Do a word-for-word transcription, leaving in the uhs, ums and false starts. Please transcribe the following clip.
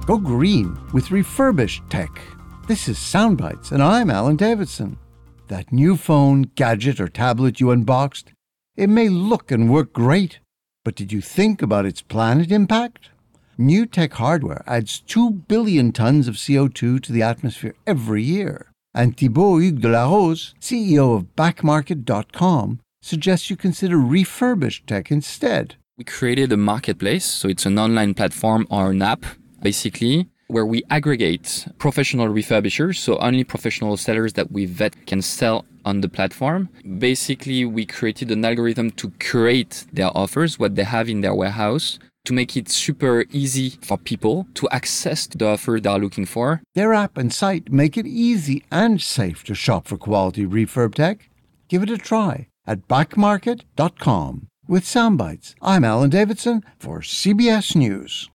Go green with refurbished tech. This is Soundbites, and I'm Alan Davidson. That new phone, gadget, or tablet you unboxed, it may look and work great, but did you think about its planet impact? New tech hardware adds two billion tons of C O two to the atmosphere every year. And Thibaut Hugues de la Rose, C E O of back market dot com, suggests you consider refurbished tech instead. We created a marketplace, so it's an online platform or an app, basically, where we aggregate professional refurbishers, so only professional sellers that we vet can sell on the platform. Basically, we created an algorithm to curate their offers, what they have in their warehouse, to make it super easy for people to access the offer they're looking for. Their app and site make it easy and safe to shop for quality refurb tech. Give it a try at back market dot com. With Soundbites, I'm Alan Davidson for C B S News.